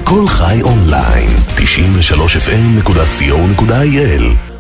כל חי אונליין, 93fm.co.il.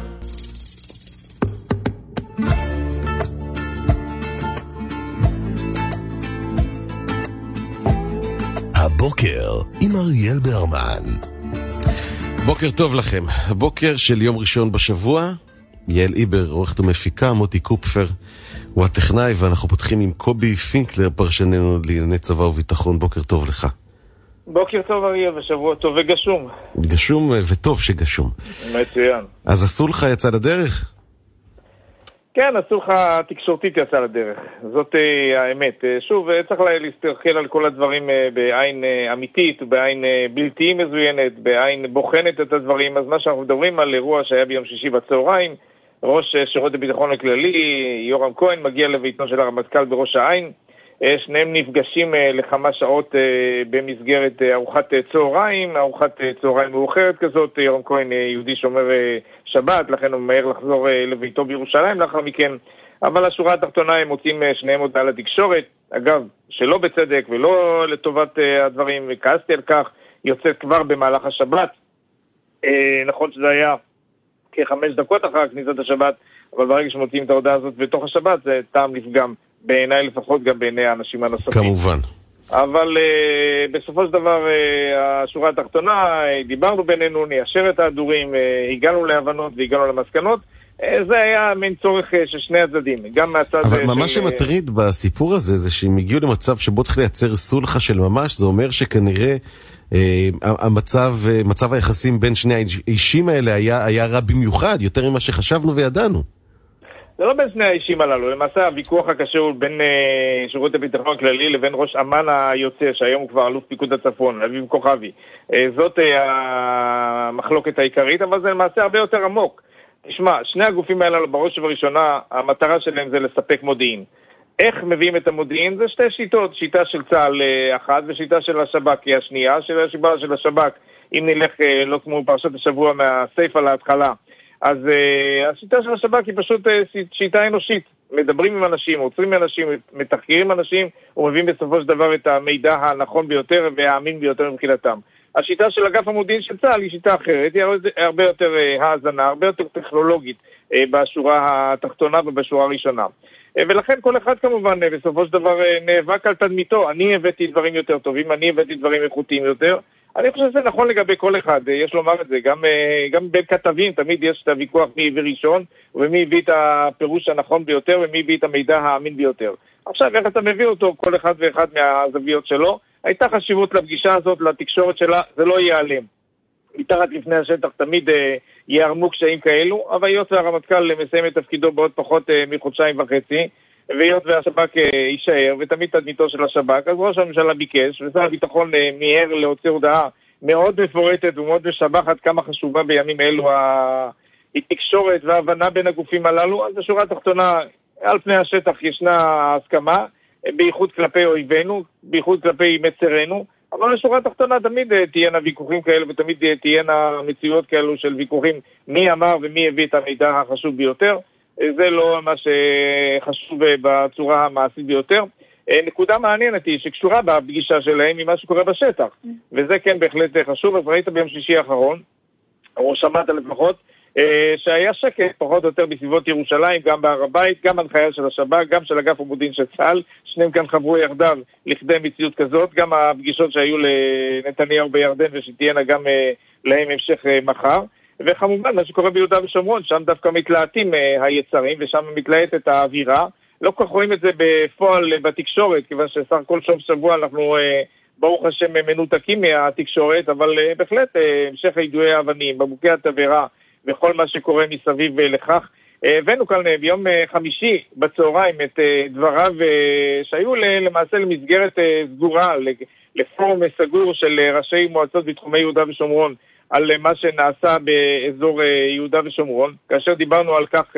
הבוקר עם אריאל ברמן. בוקר טוב לכם. הבוקר של יום ראשון בשבוע. יעל איבר, עורכת ומפיקה, מוטי קופפר הוא הטכנאי, ואנחנו פותחים עם קובי פינקלר, פרשננו לענייני צבא וביטחון. בוקר טוב לך. בוקר טוב אריאל, ושבוע טוב וגשום. גשום וטוב שגשום. מצוין. אז הסולחה יצא לדרך? כן, הסולחה התקשורתית יצא לדרך. זאת האמת. שוב, צריך להסתכל על כל הדברים בעין אמיתית, בעין בלתי מזוינת, בעין בוחנת את הדברים. אז מה שאנחנו מדברים על אירוע שהיה ביום שישי בצהריים, ראש שירות הביטחון הכללי, יורם כהן, מגיע לביתו של הרמטכ"ל בראש העין. שניהם נפגשים לכמה שעות במסגרת ארוחת צהריים, ארוחת צהריים מאוחרת כזאת. יורם כהן יהודי שומר שבת, לכן הוא מהר לחזור לביתו בירושלים לאחר מכן. אבל השורה התחתונה הם מוצאים שניהם הודעה לתקשורת, אגב, שלא בצדק ולא לטובת הדברים, וכעסתי על כך, יוצאת כבר במהלך השבת. נכון שזה היה כ5 דקות אחר כניסת השבת, אבל ברגע שמוצאים את ההודעה הזאת בתוך השבת, זה טעם לפגם. בעיניי לפחות, גם בעיני האנשים הנוספים. כמובן. אבל בסופו של דבר, השורה התחתונה, דיברנו בינינו, ניישר את ההדורים, הגענו להבנות והגענו למסקנות. זה היה מין צורך של שני הצדדים, גם מהצד... אבל מה שמטריד בסיפור הזה, זה שהם הגיעו למצב שבו צריך לייצר סולחה של ממש. זה אומר שכנראה מצב היחסים בין שני האישים האלה היה רע במיוחד, יותר ממה שחשבנו וידענו. זה לא בין שני האישים הללו, למעשה הוויכוח הקשה הוא בין שירות הביטחון הכללי לבין ראש אמ"ן היוצא, שהיום הוא כבר אלוף פיקוד הצפון, אביב כוכבי. זאת המחלוקת העיקרית, אבל זה למעשה הרבה יותר עמוק. תשמע, שני הגופים האלה בראש ובראשונה, המטרה שלהם זה לספק מודיעין. איך מביאים את המודיעין? זה שתי שיטות, שיטה של צה"ל אחת ושיטה של השב"כ היא השנייה. השיטה של השב"כ, אם נלך לא כמו פרשת השבוע מהסייפה להתחלה, אז השיטה של השב"כ היא פשוט שיטה אנושית. מדברים עם אנשים, עוצרים אנשים, מתחקרים אנשים, ומביאים בסופו של דבר את המידע הנכון ביותר והאמין ביותר מבחינתם. השיטה של אגף המודיעין של צה"ל היא שיטה אחרת, היא הרבה יותר האזנה, הרבה יותר טכנולוגית בשורה התחתונה ובשורה הראשונה. ולכן כל אחד כמובן בסופו של דבר נאבק על תדמיתו. אני הבאתי דברים יותר טובים, אני הבאתי דברים איכותיים יותר. אני חושב שזה נכון לגבי כל אחד, יש לומר את זה, גם בין כתבים תמיד יש את הוויכוח מי הביא ראשון, ומי הביא את הפירוש הנכון ביותר, ומי הביא את המידע האמין ביותר. עכשיו, איך אתה מביא אותו, כל אחד ואחד מהזוויות שלו, הייתה חשיבות לפגישה הזאת, לתקשורת שלה, זה לא ייעלם. מתחת לפני השטח תמיד יערמו קשיים כאלו, אבל היות והרמטכ"ל מסיים את תפקידו בעוד פחות מחודשיים וחצי, והיות והשב"כ יישאר, ותמיד תדמיתו של השב"כ, אז ראש הממשלה ביקש, ושר הביטחון מיהר להוציא הודעה מאוד מפורטת ומאוד משבחת כמה חשובה בימים אלו התקשורת וההבנה בין הגופים הללו. אז בשורה התחתונה, על פני השטח ישנה הסכמה, בייחוד כלפי אויבינו, בייחוד כלפי מצרנו, אבל בשורה התחתונה תמיד תהיינה ויכוחים כאלו, ותמיד תהיינה מציאות כאלו של ויכוחים מי אמר ומי הביא את המידע החשוב ביותר. זה לא מה שחשוב בצורה המעשית ביותר. נקודה מעניינת היא שקשורה בפגישה שלהם עם מה שקורה בשטח, וזה כן בהחלט חשוב. אז ראית ביום שישי האחרון, או שמעת לפחות, שהיה שקט פחות או יותר בסביבות ירושלים, גם בהר הבית, גם הנחיה של השב"כ, גם של אגף המודיעין של צה"ל, שניהם כאן חברו יחדיו לכדי מציאות כזאת, גם הפגישות שהיו לנתניהו בירדן ושתהיינה גם להם המשך מחר. וכמובן מה שקורה ביהודה ושומרון, שם דווקא מתלהטים היצרים ושם מתלהטת האווירה. לא כל כך רואים את זה בפועל בתקשורת, כיוון שסך כל שוב שבוע אנחנו ברוך השם מנותקים מהתקשורת, אבל בהחלט המשך יידויי האבנים, בקבוקי התבערה וכל מה שקורה מסביב לכך. הבאנו כאן ביום חמישי בצהריים את דבריו שהיו למעשה למסגרת סגורה, לפורום סגור של ראשי מועצות בתחומי יהודה ושומרון, על מה שנעשה באזור יהודה ושומרון, כאשר דיברנו על כך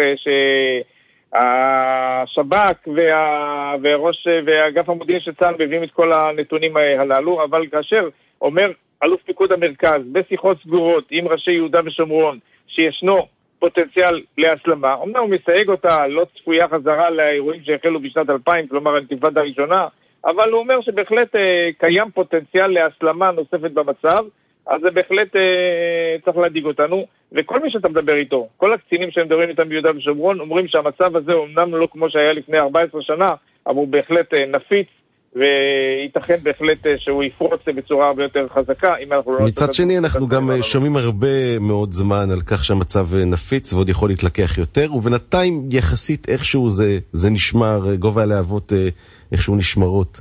שהשב"כ ואגף המודיעין של צה"ל מביאים את כל הנתונים הללו, אבל כאשר אומר אלוף פיקוד המרכז בשיחות סגורות עם ראשי יהודה ושומרון שישנו פוטנציאל להסלמה, אמנם הוא מסייג אותה, לא צפויה חזרה לאירועים שהחלו בשנת 2000, כלומר הנתיפאדה הראשונה, אבל הוא אומר שבהחלט קיים פוטנציאל להסלמה נוספת במצב, אז זה בהחלט צריך להדיג אותנו, וכל מי שאתה מדבר איתו, כל הקצינים שהם מדברים איתם ביהודה ושומרון, אומרים שהמצב הזה אומנם לא כמו שהיה לפני 14 שנה, אבל הוא בהחלט נפיץ, וייתכן בהחלט שהוא יפרוץ בצורה הרבה יותר חזקה. מצד שני אנחנו גם שומעים הרבה מאוד זמן על כך שהמצב נפיץ ועוד יכול להתלקח יותר, ובינתיים יחסית איכשהו זה נשמר, גובה הלהבות איכשהו נשמרות.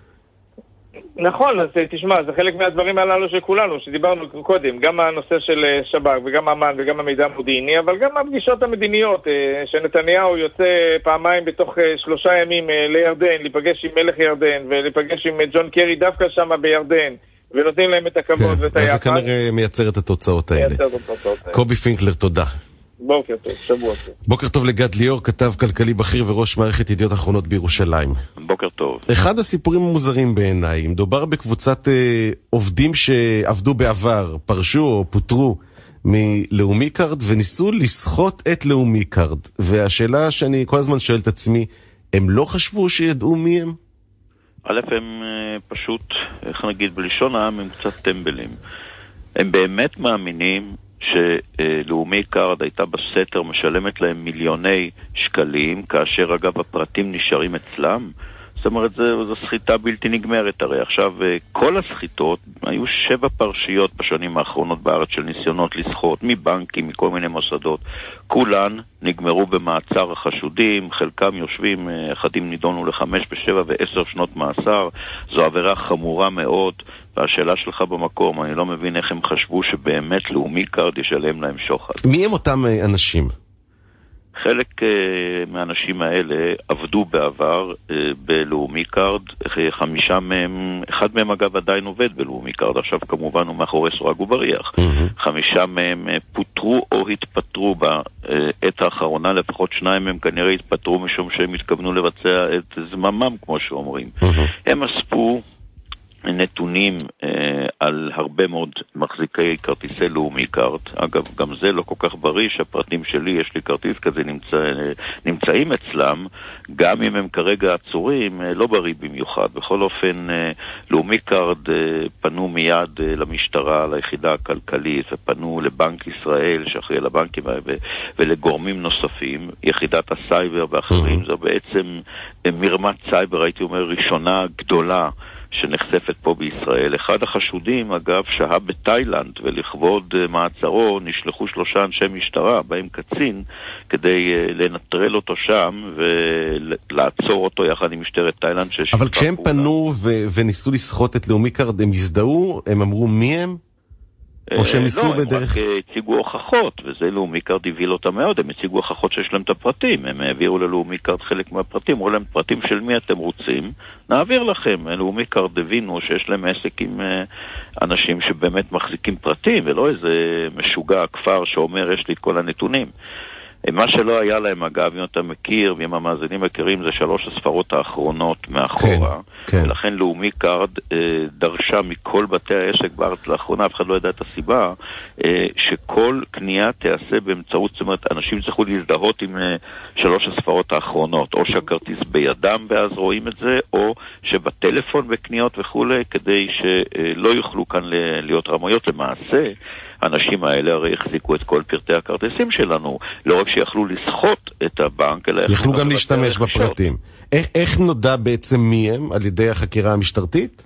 נכון, אז תשמע, זה חלק מהדברים הללו של כולנו, שדיברנו קודם, גם הנושא של שב"כ וגם אמ"ן וגם המידע המודיעיני, אבל גם הפגישות המדיניות, שנתניהו יוצא פעמיים בתוך 3 ימים לירדן, להיפגש עם מלך ירדן ולהיפגש עם ג'ון קרי דווקא שם בירדן, ונותנים להם את הכבוד ואת היחד. זה כנראה מייצר את התוצאות האלה. קובי פינקלר, תודה. בוקר טוב, שבוע טוב. בוקר טוב לגד ליאור, כתב כלכלי בכיר וראש מערכת ידיעות אחרונות בירושלים. בוקר טוב. אחד הסיפורים המוזרים בעיניי, מדובר בקבוצת עובדים שעבדו בעבר, פרשו או פוטרו מלאומי קארד וניסו לסחוט את לאומי קארד. והשאלה שאני כל הזמן שואל את עצמי, הם לא חשבו שידעו מי הם? א', הם פשוט, איך נגיד בלשון העם, הם קצת טמבלים. הם באמת מאמינים שלאומי קארד הייתה בסתר משלמת להם מיליוני שקלים, כאשר אגב הפרטים נשארים אצלם. זאת אומרת, זו סחיטה בלתי נגמרת. הרי עכשיו כל הסחיטות, היו 7 פרשיות בשנים האחרונות בארץ של ניסיונות לסחוט, מבנקים, מכל מיני מוסדות. כולן נגמרו במעצר החשודים, חלקם יושבים, אחדים נידונו ל5 ו7 ו10 שנות מאסר. זו עבירה חמורה מאוד, והשאלה שלך במקום, אני לא מבין איך הם חשבו שבאמת לאומי קארד ישלם להם שוחד. מי הם אותם אנשים? חלק מהאנשים האלה עבדו בעבר בלאומי קארד, 5 מהם, אחד מהם אגב עדיין עובד בלאומי קארד, עכשיו כמובן הוא מאחורי סורג ובריח. 5 מהם פוטרו או התפטרו בעת האחרונה, לפחות 2 מהם כנראה התפטרו משום שהם התכוונו לבצע את זממם, כמו שאומרים. הם אספו נתונים על הרבה מאוד מחזיקי כרטיסי לאומי קארד. אגב, גם זה לא כל כך בריא שהפרטים שלי, יש לי כרטיס כזה, נמצאים אצלם, גם אם הם כרגע עצורים, לא בריא במיוחד. בכל אופן, לאומי קארד פנו מיד למשטרה, ליחידה הכלכלית, ופנו לבנק ישראל, שאחראי לבנקים ולגורמים נוספים, יחידת הסייבר ואחרים. זו בעצם מרמת סייבר, הייתי אומר, ראשונה גדולה, שנחשפת פה בישראל. אחד החשודים, אגב, שהה בתאילנד, ולכבוד מעצרו נשלחו 3 אנשי משטרה, בהם קצין, כדי לנטרל אותו שם ולעצור אותו יחד עם משטרת תאילנד. אבל כשהם פנו וניסו לסחוט את לאומי קארד, הם הזדהו? הם אמרו מי הם? או שהם ניסו בדרך... לא, הם רק הציגו הוכחות, וזה לאומי קארד הביל אותם מאוד. הם הציגו הוכחות שיש להם את הפרטים, הם העבירו ללאומי קארד חלק מהפרטים, אמרו להם פרטים של מי אתם רוצים, נעביר לכם. לאומי קארד הבינו שיש להם עסק עם אנשים שבאמת מחזיקים פרטים, ולא איזה משוגע כפר שאומר יש לי את כל הנתונים. מה שלא היה להם, אגב, אם אתה מכיר, ואם המאזינים מכירים, זה 3 הספרות האחרונות מאחורה. כן. ולכן לאומי קארד דרשה מכל בתי העסק בארץ לאחרונה, אף אחד לא ידע את הסיבה, שכל קנייה תיעשה באמצעות, זאת אומרת, אנשים צריכו להזדהות עם 3 הספרות האחרונות, או שהכרטיס בידם ואז רואים את זה, או שבטלפון בקניות וכו', כדי שלא יוכלו כאן להיות רמויות. למעשה, האנשים האלה הרי החזיקו את כל פרטי הכרטיסים שלנו, לא רק שיכלו לסחוט את הבנק, אלא יכלו גם להשתמש בפרטים. איך נודע בעצם מי הם על ידי החקירה המשטרתית?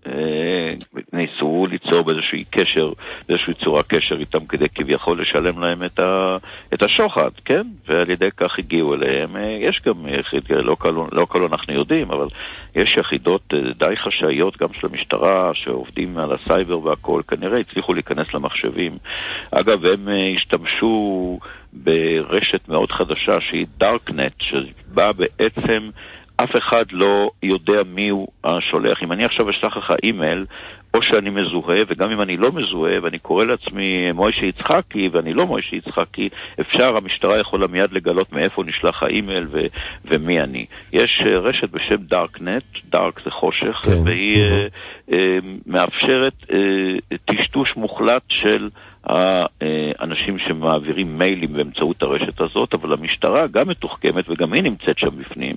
ניסו ליצור באיזושהי קשר, באיזושהי צורה קשר איתם כדי כביכול לשלם להם את השוחד, כן? ועל ידי כך הגיעו אליהם. יש גם, לא כל אנחנו יודעים, אבל יש יחידות די חשאיות גם של המשטרה שעובדים על הסייבר והכל, כנראה הצליחו להיכנס למחשבים. אגב, הם השתמשו ברשת מאוד חדשה שהיא דארקנט, שבאה בעצם אף אחד לא יודע מי הוא השולח. אם אני עכשיו אשלח לך אימייל, או שאני מזוהה, וגם אם אני לא מזוהה, ואני קורא לעצמי מוישה יצחקי, ואני לא מוישה יצחקי, אפשר, המשטרה יכולה מיד לגלות מאיפה נשלח האימייל ומי אני. יש רשת בשם דארקנט, דארק זה חושך, כן. והיא מאפשרת טשטוש מוחלט של האנשים שמעבירים מיילים באמצעות הרשת הזאת, אבל המשטרה גם מתוחכמת וגם היא נמצאת שם בפנים,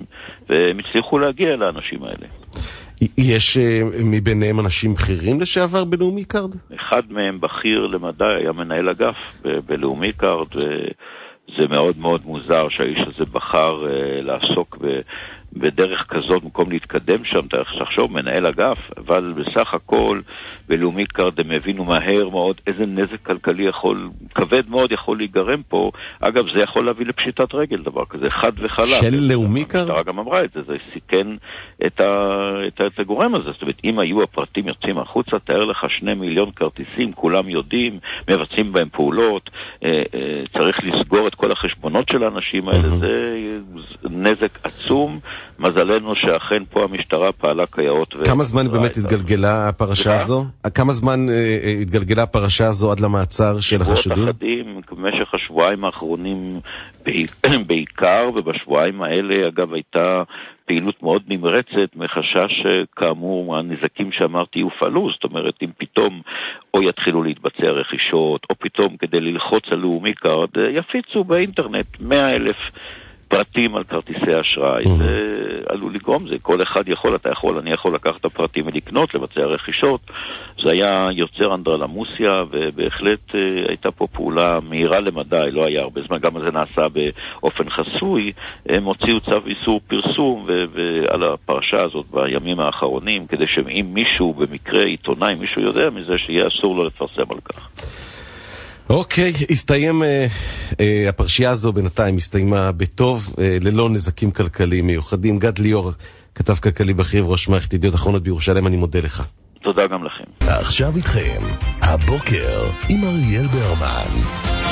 והם הצליחו להגיע לאנשים האלה. יש מביניהם אנשים בכירים לשעבר בלאומי קארד? אחד מהם בכיר למדי, היה מנהל אגף בלאומי קארד, וזה מאוד מאוד מוזר שהאיש הזה בחר לעסוק בדרך כזאת, במקום להתקדם שם, תחשוב, מנהל אגף, אבל בסך הכל בלאומי קארד הם הבינו מהר מאוד איזה נזק כלכלי כבד מאוד יכול להיגרם פה. אגב, זה יכול להביא לפשיטת רגל, דבר כזה, חד וחלק. של לאומי קארד? המשטרה גם אמרה את זה, זה סיכן את הגורם הזה. זאת אומרת, אם היו הפרטים יוצאים החוצה, תאר לך 2 מיליון כרטיסים, כולם יודעים, מבצעים בהם פעולות, צריך לסגור את כל החשבונות של האנשים האלה, זה נזק עצום. מזלנו שאכן פה המשטרה פעלה כיאות. כמה זמן באמת התגלגלה הפרשה הזו? כמה זמן התגלגלה הפרשה הזו עד למעצר של החשודים? שבועות אחדים, במשך השבועיים האחרונים בעיקר, ובשבועיים האלה אגב הייתה פעילות מאוד נמרצת, מחשש כאמור הנזקים שאמרתי יופעלו, זאת אומרת אם פתאום או יתחילו להתבצע רכישות, או פתאום כדי ללחוץ על לאומי קארד, יפיצו באינטרנט 100,000 פרטים על כרטיסי אשראי, זה עלול לגרום, זה כל אחד יכול, אני יכול לקחת את הפרטים ולקנות, לבצע רכישות, זה היה יוצר אנדרלמוסיה, ובהחלט הייתה פה פעולה מהירה למדי, לא היה הרבה זמן, גם זה נעשה באופן חסוי, הם הוציאו צו איסור פרסום ועל הפרשה הזאת בימים האחרונים, כדי שאם מישהו במקרה עיתונאי, מישהו יודע מזה שיהיה אסור לו לפרסם על כך. אוקיי, הסתיים, הפרשייה הזו בינתיים הסתיימה בטוב, ללא נזקים כלכליים מיוחדים. גד ליאור, כתב כלכלי בכיר וראש מערכת ידיעות אחרונות בירושלים, אני מודה לך. תודה גם לכם. עכשיו איתכם, הבוקר עם אריאל ברמן.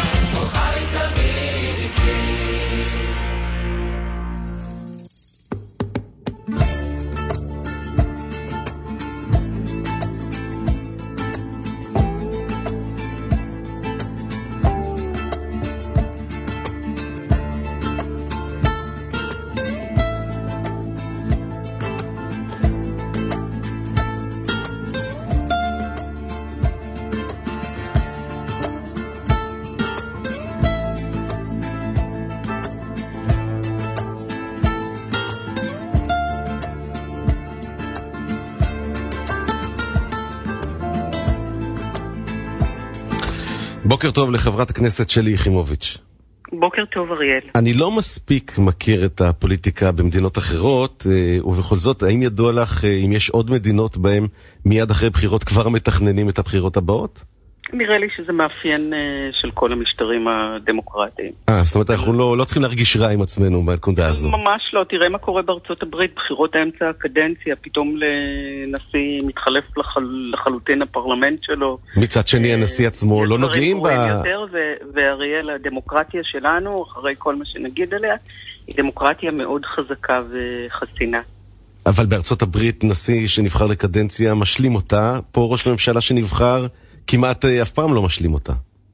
בוקר טוב לחברת הכנסת שלי יחימוביץ'. בוקר טוב אריאל. אני לא מספיק מכיר את הפוליטיקה במדינות אחרות, ובכל זאת, האם ידוע לך אם יש עוד מדינות בהם מיד אחרי בחירות כבר מתכננים את הבחירות הבאות? נראה לי שזה מאפיין של כל המשטרים הדמוקרטיים. זאת אומרת, אנחנו לא צריכים להרגיש רע עם עצמנו בנקודה הזו. ממש לא, תראה מה קורה בארצות הברית, בחירות האמצע הקדנציה, פתאום לנשיא מתחלף לחלוטין הפרלמנט שלו. מצד שני, הנשיא עצמו לא נוגעים ואריאל, הדמוקרטיה שלנו, אחרי כל מה שנגיד עליה, היא דמוקרטיה מאוד חזקה וחסינה. אבל בארצות הברית נשיא שנבחר לקדנציה משלים אותה, פה ראש ממשלה שנבחר כמעט אף פעם לא משלים אותה.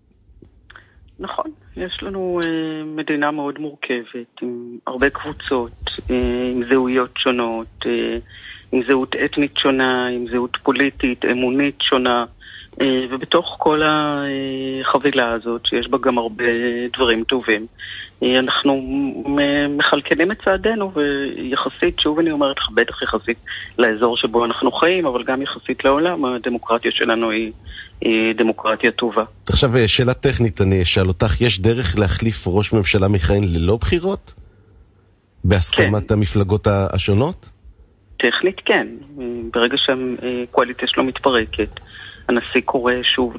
נכון, יש לנו מדינה מאוד מורכבת, עם הרבה קבוצות, עם זהויות שונות, עם זהות אתנית שונה, עם זהות פוליטית, אמונית שונה, ובתוך כל החבילה הזאת, שיש בה גם הרבה דברים טובים, אנחנו מחלקנים את צעדינו, ויחסית, שוב אני אומרת לך, בטח יחסית לאזור שבו אנחנו חיים, אבל גם יחסית לעולם, הדמוקרטיה שלנו היא דמוקרטיה טובה. עכשיו, שאלה טכנית, אני אשאל אותך, יש דרך להחליף ראש ממשלה מכהן ללא בחירות? בהסכמת המפלגות השונות? טכנית כן. ברגע שהקואליציה שלו מתפרקת, הנשיא קורא שוב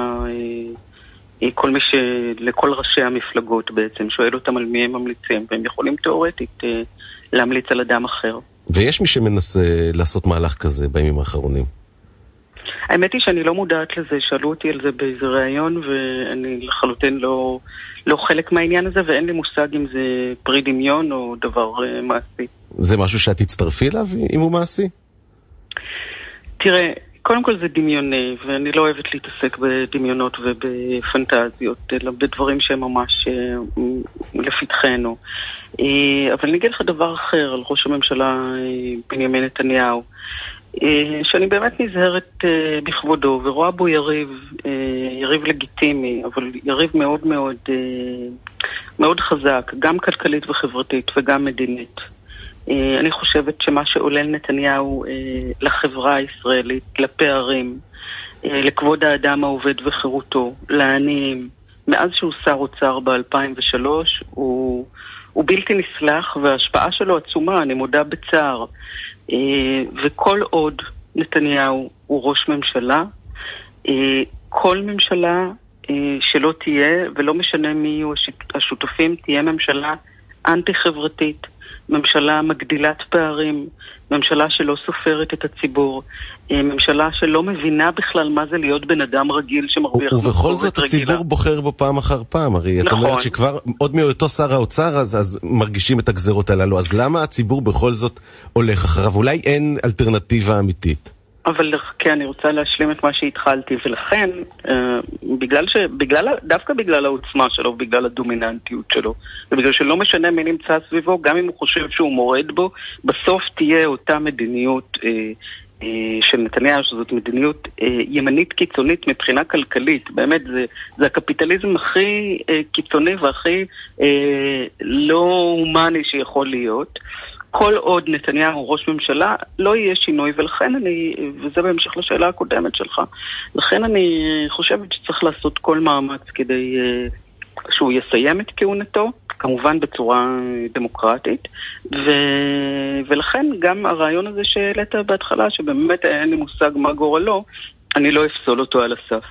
לכל ראשי המפלגות בעצם, שואל אותם על מי הם ממליצים, והם יכולים תיאורטית להמליץ על אדם אחר. ויש מי שמנסה לעשות מהלך כזה בימים האחרונים? האמת היא שאני לא מודעת לזה, שאלו אותי על זה באיזה ראיון, ואני לחלוטין לא חלק מהעניין הזה, ואין לי מושג אם זה פרי דמיון או דבר מעשי. זה משהו שאת תצטרפי אליו אם הוא מעשי? תראה, קודם כל זה דמיוני, ואני לא אוהבת להתעסק בדמיונות ובפנטזיות, אלא בדברים שהם ממש לפתחנו. אבל אני אגיד לך דבר אחר על ראש הממשלה בנימין נתניהו, שאני באמת נזהרת בכבודו, ורואה בו יריב לגיטימי, אבל יריב מאוד מאוד מאוד חזק, גם כלכלית וחברתית וגם מדינית. אני חושבת שמה שעולל נתניהו לחברה הישראלית, לפערים, לכבוד האדם העובד וחירותו, לעניים, מאז שהוא שר אוצר ב-2003, הוא בלתי נסלח, וההשפעה שלו עצומה, אני מודה בצער. וכל עוד נתניהו הוא ראש ממשלה, כל ממשלה שלא תהיה, ולא משנה מי יהיו השותפים, תהיה ממשלה אנטי-חברתית, ממשלה מגדילת פערים, ממשלה שלא סופרת את הציבור, ממשלה שלא מבינה בכלל מה זה להיות בן אדם רגיל שמרוויח משכורת רגילה. ובכל זאת הציבור בוחר בו פעם אחר פעם, הרי את אומרת שכבר עוד מאותו שר האוצר אז מרגישים את הגזרות הללו, אז למה הציבור בכל זאת הולך אחריו? אולי אין אלטרנטיבה אמיתית. אבל כן, אני רוצה להשלים את מה שהתחלתי, ולכן, דווקא בגלל העוצמה שלו, בגלל הדומיננטיות שלו, ובגלל שלא משנה מי נמצא סביבו, גם אם הוא חושב שהוא מורד בו, בסוף תהיה אותה מדיניות של נתניהו, שזאת מדיניות ימנית קיצונית מבחינה כלכלית. באמת, זה הקפיטליזם הכי קיצוני והכי לא הומני שיכול להיות. כל עוד נתניהו ראש ממשלה, לא יהיה שינוי, ולכן וזה בהמשך לשאלה הקודמת שלך, לכן אני חושבת שצריך לעשות כל מאמץ כדי שהוא יסיים את כהונתו, כמובן בצורה דמוקרטית, ולכן גם הרעיון הזה שהעלית בהתחלה, שבאמת אין לי מושג מה גורלו, אני לא אפסול אותו על הסף.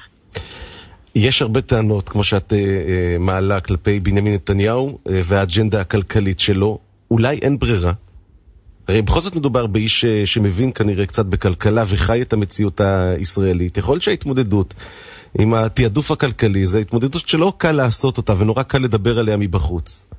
יש הרבה טענות, כמו שאת מעלה כלפי בנימין נתניהו והאג'נדה הכלכלית שלו, אולי אין ברירה. הרי בכל זאת מדובר באיש שמבין כנראה קצת בכלכלה וחי את המציאות הישראלית. יכול להיות שההתמודדות עם התיעדוף הכלכלי זה התמודדות שלא קל לעשות אותה ונורא קל לדבר עליה מבחוץ.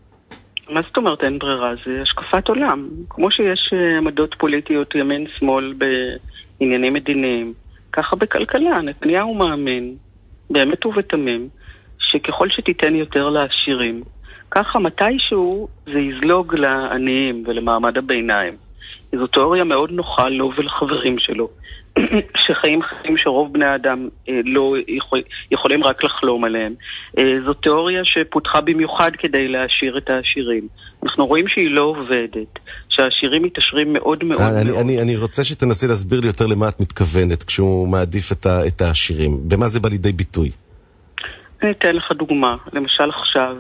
מה זאת אומרת אין ברירה? זה השקפת עולם. כמו שיש עמדות פוליטיות ימין-שמאל בעניינים מדיניים, ככה בכלכלה. נתניהו מאמין, באמת ובתמים, שככל שתיתן יותר לעשירים, ככה מתישהו זה יזלוג לעניים ולמעמד הביניים. זו תיאוריה מאוד נוחה לו ולחברים שלו, שחיים חיים שרוב בני האדם לא יכולים רק לחלום עליהם. זו תיאוריה שפותחה במיוחד כדי להעשיר את העשירים. אנחנו רואים שהיא לא עובדת, שהעשירים מתעשרים מאוד מאוד מאוד. אני רוצה שתנסי להסביר לי יותר למה את מתכוונת כשהוא מעדיף את העשירים. במה זה בא לידי ביטוי? אני אתן לך דוגמה. למשל עכשיו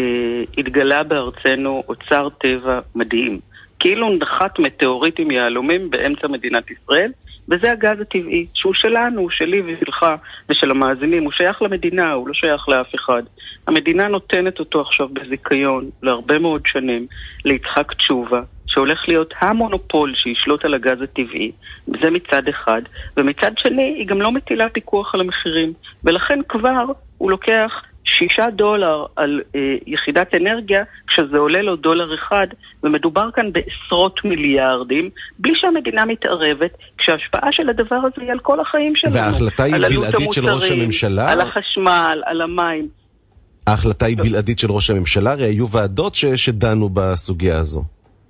התגלה בארצנו אוצר טבע מדהים. כאילו נחת מטאוריט עם יהלומים באמצע מדינת ישראל, וזה הגז הטבעי, שהוא שלנו, הוא שלי ושלך ושל המאזינים, הוא שייך למדינה, הוא לא שייך לאף אחד. המדינה נותנת אותו עכשיו בזיקיון להרבה מאוד שנים, ליצחק תשובה, שהולך להיות המונופול שישלוט על הגז הטבעי, וזה מצד אחד, ומצד שני היא גם לא מטילה פיקוח על המחירים, ולכן כבר הוא לוקח $6 על יחידת אנרגיה, כשזה עולה לו $1, ומדובר כאן בעשרות מיליארדים, בלי שהמדינה מתערבת, כשההשפעה של הדבר הזה היא על כל החיים שלנו. וההחלטה היא בלעדית של ראש הממשלה? על החשמל, על המים. ההחלטה היא בלעדית של ראש הממשלה? הרי היו ועדות שדנו בסוגיה הזו.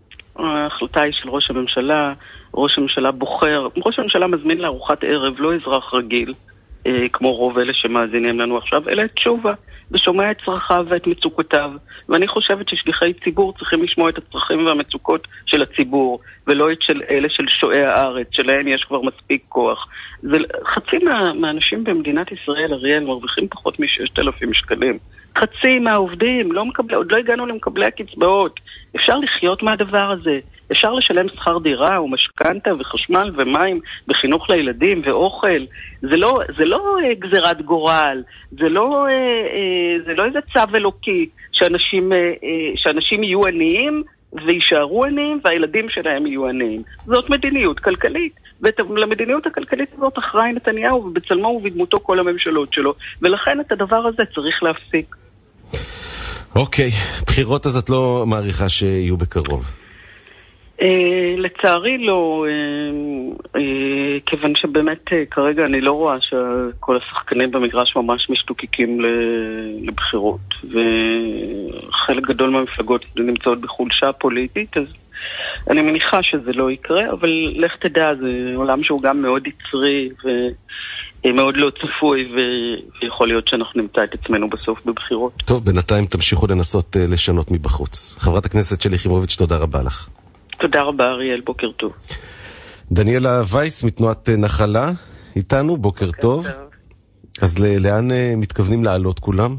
ההחלטה היא של ראש הממשלה, ראש הממשלה בוחר, ראש הממשלה מזמין לארוחת ערב, לא אזרח רגיל, כמו רוב אלה שמאזינים לנו עכשיו, אלא את תשובה, ושומע את צרכיו ואת מצוקותיו. ואני חושבת ששליחי ציבור צריכים לשמוע את הצרכים והמצוקות של הציבור, ולא את של אלה של שועי הארץ, שלהם יש כבר מספיק כוח. חצי מהאנשים במדינת ישראל, אריאל, מרוויחים פחות מ6,000 שקלים. חצי מהעובדים, עוד לא הגענו למקבלי הקצבאות. אפשר לחיות מהדבר הזה. אפשר לשלם שכר דירה ומשכנתה וחשמל ומים וחינוך לילדים ואוכל. זה לא גזירת גורל. זה לא איזה צו אלוקי שאנשים יהיו עניים וישארו עניים והילדים שלהם יהיו עניים. זאת מדיניות כלכלית. ולמדיניות הכלכלית הזאת אחראי נתניהו, ובצלמו ובדמותו כל הממשלות שלו. ולכן את הדבר הזה צריך להפסיק. אוקיי, בחירות אז את לא מעריכה שיהיו בקרוב? לצערי לא, כיוון שבאמת כרגע אני לא רואה שכל השחקנים במגרש ממש משתוקקים לבחירות, וחלק גדול מהמפלגות נמצאות בחולשה פוליטית, אז אני מניחה שזה לא יקרה, אבל לך תדע, זה עולם שהוא גם מאוד יצרי ומאוד לא צפוי, ויכול להיות שאנחנו נמצא את עצמנו בסוף בבחירות. טוב, בינתיים תמשיכו לנסות לשנות מבחוץ. חברת הכנסת שלי יחימוביץ', תודה רבה לך. תודה רבה אריאל, בוקר טוב. דניאלה וייס מתנועת נחלה איתנו, בוקר טוב. אז לאן מתכוונים לעלות כולם?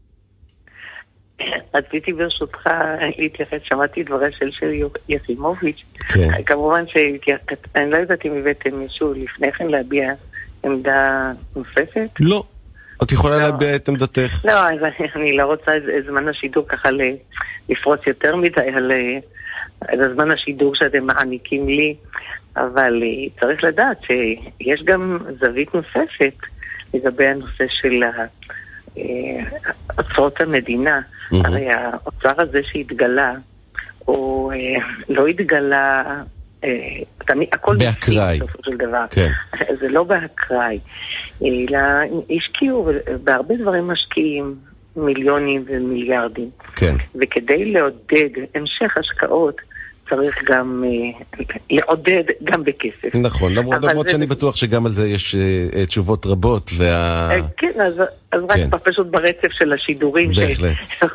רציתי ברשותך להתייחס, שמעתי דבריה של שלי יחימוביץ'. כן. כמובן שאני לא יודעת אם הבאתם מישהו לפני כן להביע עמדה נוספת. לא. את יכולה להביע את עמדתך. לא, אז אני לא רוצה זמן השידור ככה לפרוץ יותר מדי על הזמן השידור שאתם מעניקים לי, אבל צריך לדעת שיש גם זווית נוספת לגבי הנושא של אוצרות המדינה. הרי האוצר הזה שהתגלה, הוא לא התגלה, הכל באקראי. בסופו של דבר. כן. זה לא באקראי. אלא השקיעו, בהרבה דברים משקיעים מיליונים ומיליארדים. כן. וכדי לעודד המשך השקעות, צריך גם לעודד גם בכסף. נכון, למרות שאני בטוח שגם על זה יש תשובות רבות. כן, אז רק פשוט ברצף של השידורים. בהחלט.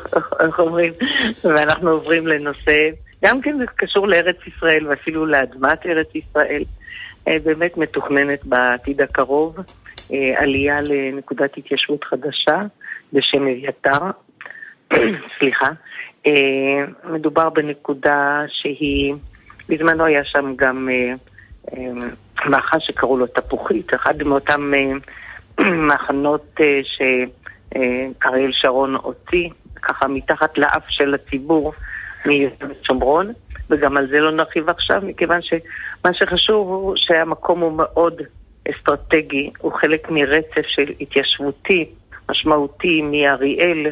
ואנחנו עוברים לנושא, גם כן זה קשור לארץ ישראל, ואפילו לאדמת ארץ ישראל, באמת מתוכננת בעתיד הקרוב, עלייה לנקודת התיישבות חדשה, בשם אביתר. סליחה. מדובר בנקודה שהיא, בזמנו היה שם גם מאחז שקראו לו תפוחית, אחד מאותם מחנות שאריאל שרון הוציא, ככה מתחת לאף של הציבור משומרון, וגם על זה לא נרחיב עכשיו, מכיוון שמה שחשוב הוא שהמקום הוא מאוד אסטרטגי, הוא חלק מרצף של התיישבותי משמעותי מאריאל,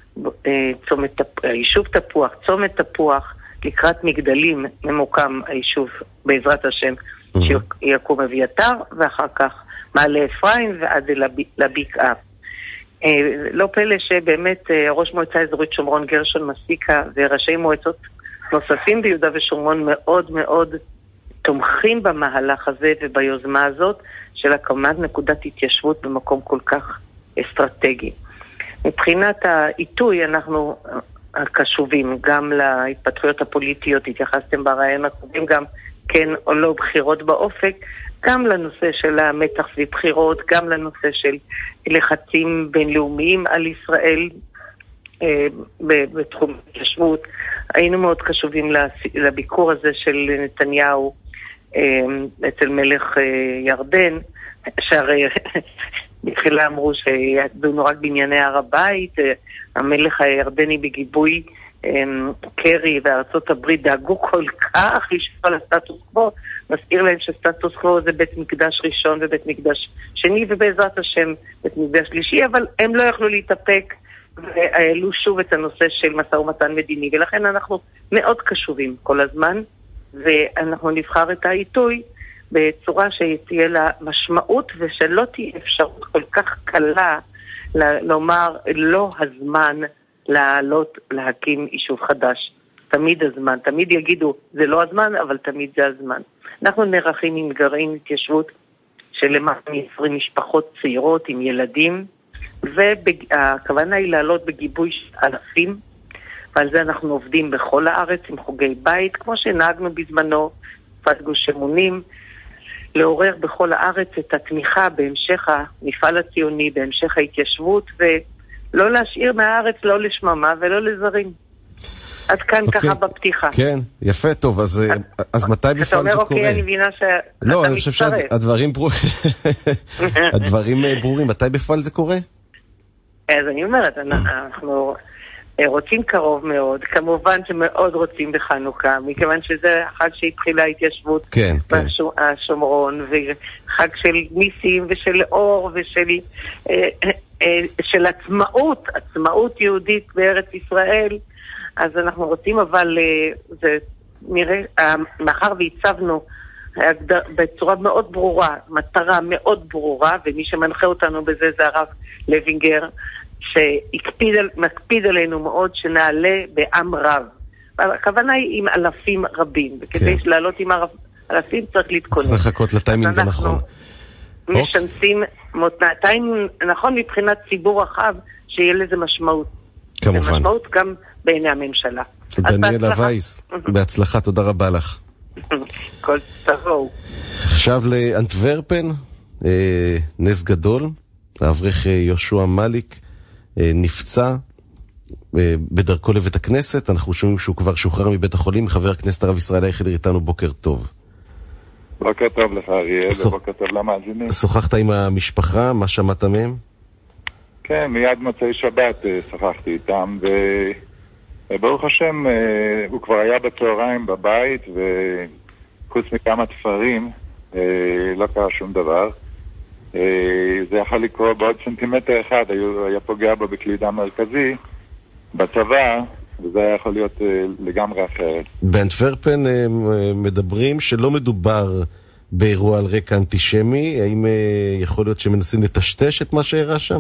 היישוב תפוח, צומת תפוח, לקראת מגדלים ממוקם היישוב בעזרת השם שיקום אביתר, ואחר כך מעלה אפרים ועד לבקעה. לא פלא שבאמת ראש מועצה אזורית שומרון גרשון מסיקה וראשי מועצות נוספים ביהודה ושומרון מאוד מאוד תומכים במהלך הזה וביוזמה הזאת של הקמת נקודת התיישבות במקום כל כך אסטרטגי. מבחינת העיתוי אנחנו קשובים גם להתפתחויות הפוליטיות, התייחסתם ברעיון הקודם גם כן או לא בחירות באופק, גם לנושא של המתח ובחירות, גם לנושא של לחצים בינלאומיים על ישראל בתחום התיישבות. היינו מאוד קשובים לביקור הזה של נתניהו אצל מלך ירדן, שהרי בתחילה אמרו שידונו רק בענייני הר הבית, המלך הירדני בגיבוי קרי וארצות הברית דאגו כל כך לשמור על הסטטוס קוו, מזכיר להם שסטטוס קוו זה בית מקדש ראשון ובית מקדש שני ובעזרת השם בית מקדש שלישי, אבל הם לא יכלו להתאפק והעלו שוב את הנושא של משא ומתן מדיני, ולכן אנחנו מאוד קשובים כל הזמן, ואנחנו נבחר את העיתוי בצורה שתהיה לה משמעות ושלא תהיה אפשרות כל כך קלה לומר לא הזמן לעלות להקים יישוב חדש. תמיד הזמן, תמיד יגידו זה לא הזמן, אבל תמיד זה הזמן. אנחנו נערכים עם גרעין התיישבות של למעלה מ-20 משפחות צעירות עם ילדים, והכוונה היא לעלות בגיבוי אלפים, ועל זה אנחנו עובדים בכל הארץ עם חוגי בית, כמו שנהגנו בזמנו, תקופת גוש אמונים, לעורר בכל הארץ את התמיכה בהמשך המפעל הציוני, בהמשך ההתיישבות, ולא להשאיר מהארץ לא לשממה ולא לזרים. עד כאן ככה בפתיחה. כן, יפה, טוב, אז מתי בפעל זה קורה? אתה אומר, אוקיי, אני מבינה שאתה מצטרף. לא, אני חושב שהדברים ברורים. מתי בפעל זה קורה? אז אני אומרת, אנחנו רוצים קרוב מאוד, כמובן שמאוד רוצים בחנוכה, מכיוון שזה החג שהתחילה ההתיישבות בשומרון, וחג של ניסים ושל אור ושל עצמאות יהודית בארץ ישראל. אז אנחנו רוצים, אבל זה נראה, מאחר והצבנו בצורה מאוד ברורה, מטרה מאוד ברורה, ומי שמנחה אותנו בזה זה הרב לוינגר, שמקפיד עלינו מאוד שנעלה בעם רב. הכוונה היא עם אלפים רבים, וכדי לעלות עם אלפים צריך להתכונן. צריך לחכות לטיימינג הנכון. אנחנו משנסים מותניים, נכון מבחינת ציבור רחב, שיהיה לזה משמעות. כמובן. משמעות גם בעיני הממשלה. דניאלה וייס, בהצלחה, תודה רבה לך. כל תבואו. עכשיו לאנטוורפן, נס גדול, האברך יהושע מליק נפצע בדרכו לבית הכנסת, אנחנו שומעים שהוא כבר שוחרר מבית החולים. חבר הכנסת הרב ישראל אייכלר איתנו, בוקר טוב. בוקר טוב לך אריאל, ובוקר טוב למאזינים. שוחחת עם המשפחה, מה שמעת מהם? כן, מיד מוצאי שבת שוחחתי איתם, וברוך השם הוא כבר היה בצהריים בבית, וחוץ מכמה תפרים לא קרה שום דבר. זה יכול לקרוא בעוד סנטימטר אחד, היה פוגע בו בקלידה מרכזי בצבא, וזה היה יכול להיות לגמרי אחרת. באנטוורפן מדברים שלא מדובר באירוע על רקע אנטישמי. האם יכול להיות שמנסים לטשטש את מה שאירע שם?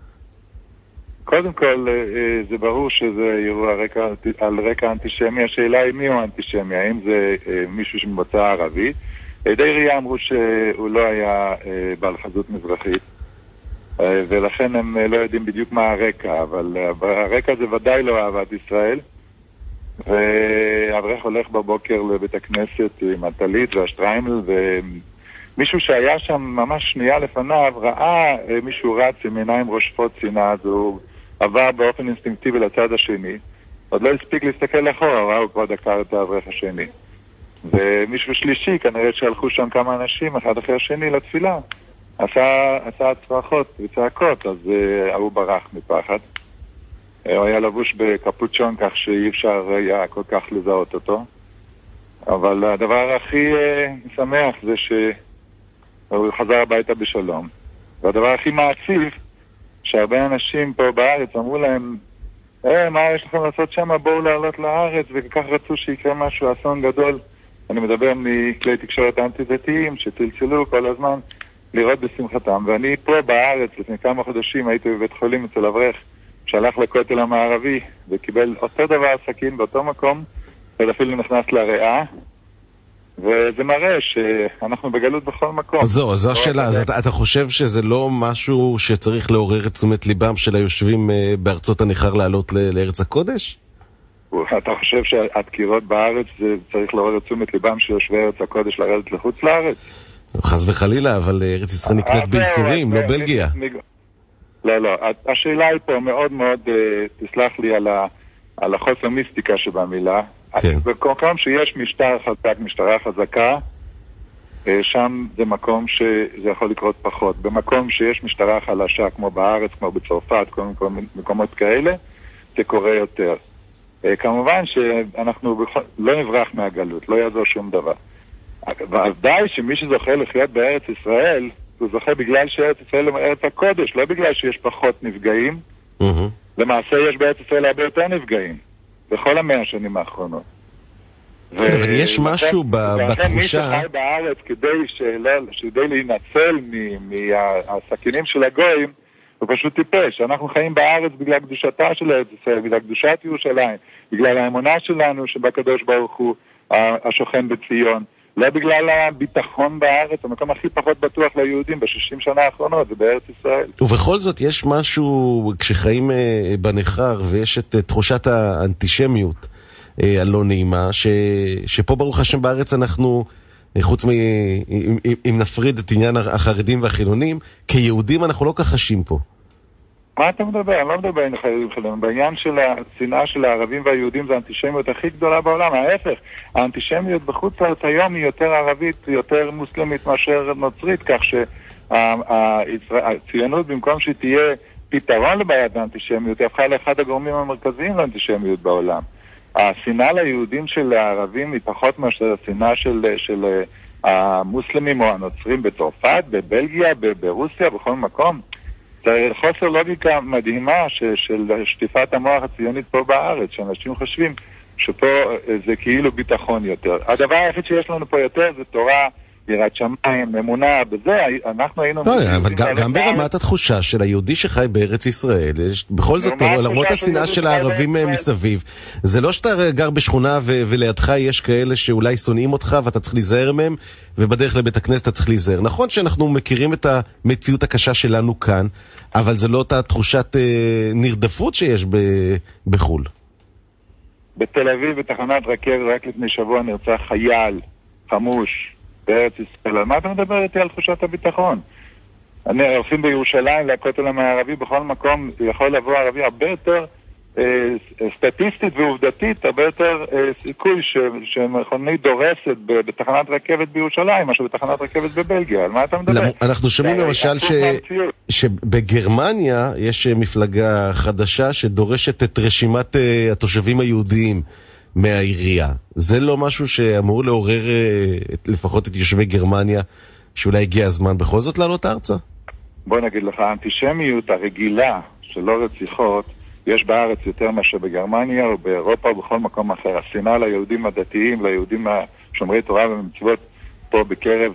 קודם כל, זה ברור שזה אירוע על רקע אנטישמי. השאלה היא מי הוא אנטישמי, האם זה מישהו שמוצא ערבית? עדי ראייה אמרו שהוא לא היה בעל חזות מזרחית, ולכן הם לא יודעים בדיוק מה הרקע, אבל הרקע זה ודאי לא אהבת ישראל. ואברך הולך בבוקר לבית הכנסת עם הטלית והשטריימל, ומישהו שהיה שם ממש שנייה לפניו ראה מישהו רץ עם עיניים רושפות שנאה, אז הוא עבר באופן אינסטינקטיבי לצד השני, עוד לא הספיק להסתכל אחורה, הוא כבר דקר את האברך השני. ומישהו שלישי, כנראה שהלכו שם כמה אנשים אחד אחרי השני לתפילה, עשה צרחות וצעקות, אז הוא ברח מפחד. הוא היה לבוש בקפוצ'ון כך שאי אפשר היה כל כך לזהות אותו. אבל הדבר הכי משמח זה שהוא חזר הביתה בשלום. והדבר הכי מעציב, שהרבה אנשים פה בארץ אמרו להם, מה יש לכם לעשות שם? בואו לעלות לארץ, וכך רצו שיקרה משהו, אסון גדול. אני מדבר מכלי תקשורת אנטי-דתיים שצלצלו כל הזמן לראות בשמחתם. ואני פה בארץ לפני כמה חודשים הייתי בבית חולים אצל אברך שהלך לכותל המערבי וקיבל אותו דבר סכין באותו מקום, ואפילו נכנס לריאה, וזה מראה שאנחנו בגלות בכל מקום. אז זו השאלה, אז אתה חושב שזה לא משהו שצריך לעורר את תשומת ליבם של היושבים בארצות הנכר לעלות לארץ הקודש? אתה חושב שהדקירות בארץ זה צריך לעורר את תשומת ליבם של יושבי ארץ הקודש לרדת לחוץ לארץ? חס וחלילה, אבל ארץ ישראל נקנית בייסורים, לא בלגיה. לא, השאלה היא פה מאוד מאוד, תסלח לי על החוסר מיסטיקה שבמילה. כן. במקום שיש משטר חזק, משטרה חזקה, שם זה מקום שזה יכול לקרות פחות. במקום שיש משטרה חלשה, כמו בארץ, כמו בצרפת, כל מקומות כאלה, זה קורה יותר. כמובן שאנחנו לא נברח מהגלות, לא יעזור שום דבר. ועדיין שמי שזוכה לחיות בארץ ישראל, הוא זוכה בגלל שארץ ישראל היא ארץ הקודש, לא בגלל שיש פחות נפגעים. למעשה יש בארץ ישראל הרבה יותר נפגעים, בכל 100 השנים האחרונות. אבל יש משהו בתחושה... מי שחי בארץ כדי להינצל מהסכינים של הגויים, הוא פשוט טיפש. אנחנו חיים בארץ בגלל קדושתה של ארץ ישראל, בגלל קדושת ירושלים, בגלל האמונה שלנו שבקדוש ברוך הוא השוכן בציון. לא בגלל הביטחון בארץ, המקום הכי פחות בטוח ליהודים ב-60 שנה האחרונות, זה בארץ ישראל. ובכל זאת יש משהו, כשחיים בנחר, ויש את תחושת האנטישמיות הלא נעימה, שפה ברוך השם בארץ אנחנו, חוץ אם נפריד את עניין החרדים והחילונים, כיהודים אנחנו לא כך חשים פה. מה אתה מדבר? אני לא מדבר עם חרדים חילונים. בעניין של השנאה של הערבים והיהודים זה האנטישמיות הכי גדולה בעולם. ההפך, האנטישמיות בחוץ לארץ היום היא יותר ערבית, יותר מוסלמית מאשר נוצרית, כך שהציונות במקום שהיא תהיה פתרון לבעיית האנטישמיות, היא הפכה לאחד הגורמים המרכזיים לאנטישמיות בעולם. השנאה ליהודים של הערבים היא פחות מאשר השנאה של המוסלמים או הנוצרים בצרפת, בבלגיה, ברוסיה, בכל מקום. זה חוסר לוגיקה מדהימה של שטיפת המוח הציונית פה בארץ, שאנשים חושבים שפה זה כאילו ביטחון יותר. הדבר היחיד שיש לנו פה יותר זה תורה, יראת שמיים, אמונה, בזה אנחנו היינו... לא, אבל גם ברמת התחושה של היהודי שחי בארץ ישראל, בכל זאת, למרות השנאה של הערבים מסביב, זה לא שאתה גר בשכונה ולידך יש כאלה שאולי שונאים אותך ואתה צריך להיזהר מהם, ובדרך לבית הכנסת אתה צריך להיזהר. נכון שאנחנו מכירים את המציאות הקשה שלנו כאן, אבל זה לא אותה תחושת נרדפות שיש בחול. בתל אביב בתחנת רכבת רק לפני שבוע נרצח חייל חמוש בארץ ישראל. על מה אתה מדבר איתי על תחושת הביטחון? הולכים בירושלים לכותל המערבי, בכל מקום יכול לבוא ערבי הרבה יותר סטטיסטית ועובדתית, הרבה יותר סיכוי שמכונית דורסת בתחנת רכבת בירושלים, משהו בתחנת רכבת בבלגיה. על מה אתה מדבר? אנחנו שומעים למשל שבגרמניה יש מפלגה חדשה שדורשת את רשימת התושבים היהודיים מהעירייה. זה לא משהו שאמור לעורר לפחות את יושבי גרמניה, שאולי הגיע הזמן בכל זאת לעלות ארצה? בוא נגיד לך, האנטישמיות הרגילה של לא רציחות יש בארץ יותר מאשר בגרמניה או באירופה או בכל מקום אחר. השנאה ליהודים הדתיים, ליהודים שומרי תורה ומצוות פה בקרב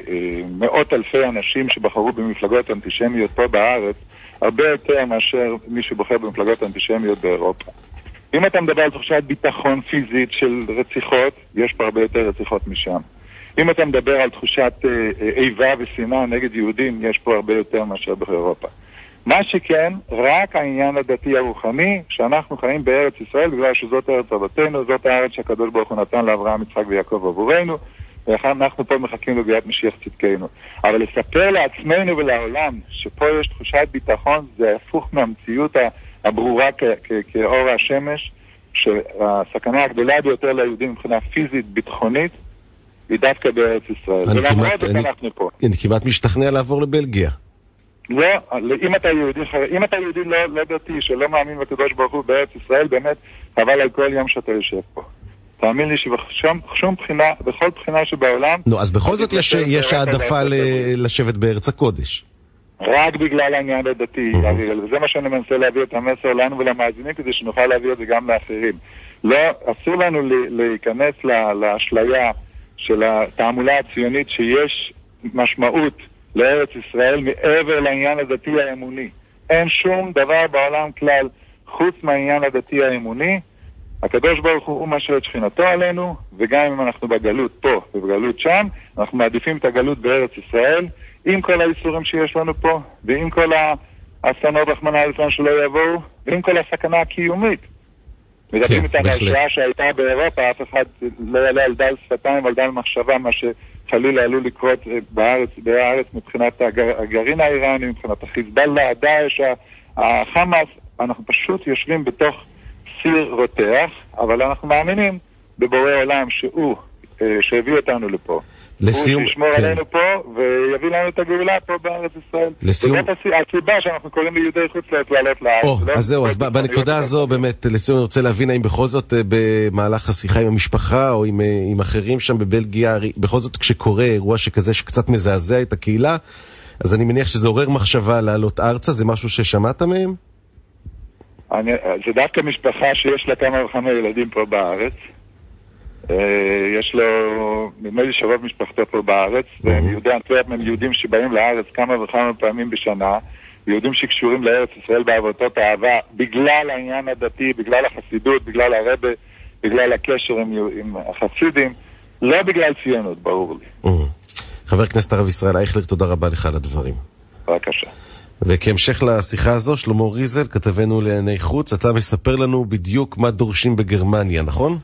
מאות אלפי אנשים שבחרו במפלגות אנטישמיות פה בארץ, הרבה יותר מאשר מי שבוחר במפלגות אנטישמיות באירופה. אם אתה מדבר על תחושת ביטחון פיזית של רציחות, יש פה הרבה יותר רציחות משם. אם אתה מדבר על תחושת איבה ושנאה נגד יהודים, יש פה הרבה יותר מאשר באירופה. מה שכן, רק העניין הדתי הרוחני, שאנחנו חיים בארץ ישראל בגלל שזאת ארץ אבותינו, זאת הארץ שהקדוש ברוך הוא נתן לאברהם, יצחק ויעקב עבורנו, ואנחנו פה מחכים לביאת משיח צדקנו. אבל לספר לעצמנו ולעולם שפה יש תחושת ביטחון, זה הפוך מהמציאות הברורה כאור השמש, שהסכנה הגדולה ביותר ליהודים מבחינה פיזית, ביטחונית, היא דווקא בארץ ישראל. ולמרות אנחנו פה. אני כמעט משתכנע לעבור לבלגיה. לא, אם אתה יהודי לא דתי, שלא מאמין בקדוש ברוך הוא בארץ ישראל, באמת חבל על כל יום שאתה יושב פה. תאמין לי שבשום בחינה, בכל בחינה שבעולם... נו, אז בכל זאת יש העדפה לשבת בארץ הקודש. רק בגלל העניין הדתי, אריאל, וזה מה שאני מנסה להביא את המסר לנו ולמאזינים, כדי שנוכל להביא את זה גם לאחרים. לא, אסור לנו להיכנס לאשליה של התעמולה הציונית שיש משמעות לארץ ישראל מעבר לעניין הדתי האמוני. אין שום דבר בעולם כלל חוץ מהעניין הדתי האמוני. הקדוש ברוך הוא משרה את שכינתו עלינו, וגם אם אנחנו בגלות פה ובגלות שם, אנחנו מעדיפים את הגלות בארץ ישראל, עם כל האיסורים שיש לנו פה, ועם כל האסונות רחמנא ליצלן שלא יבואו, ועם כל הסכנה הקיומית. מדברים איתנו על שעה שהייתה באירופה, אף אחד לא יעלה על דל שפתיים ועל דל מחשבה, מה שחלילה עלול לקרות בארץ מבחינת הגרעין האיראני, מבחינת החיזבאללה, דאעש, החמאס. אנחנו פשוט יושבים בתוך סיר רותח, אבל אנחנו מאמינים בבורא עולם שהביא אותנו לפה. הוא שישמור עלינו פה ויביא לנו את הגאולה פה בארץ ישראל. זאת הסיבה שאנחנו קוראים ליהודי חוץ לעלות לארץ. אז זהו, אז בנקודה הזו באמת לסיום אני רוצה להבין האם בכל זאת במהלך השיחה עם המשפחה או עם אחרים שם בבלגיה, בכל זאת כשקורה אירוע שכזה שקצת מזעזע את הקהילה, אז אני מניח שזה עורר מחשבה לעלות ארצה. זה משהו ששמעת מהם? זה דווקא משפחה שיש לה כמה וכמה ילדים פה בארץ. יש לו, נדמה לי שרוב משפחתו פה בארץ, והם יהודים שבאים לארץ כמה וכמה פעמים בשנה, יהודים שקשורים לארץ ישראל בעבודות האהבה, בגלל העניין הדתי, בגלל החסידות, בגלל הרבה, בגלל הקשר עם החסידים, לא בגלל ציונות, ברור לי. חבר הכנסת הרב ישראל אייכלר, תודה רבה לך על הדברים. בבקשה. וכהמשך לשיחה הזו, שלמה ריזל, כתבנו לענייני חוץ, אתה מספר לנו בדיוק מה דורשים בגרמניה, נכון?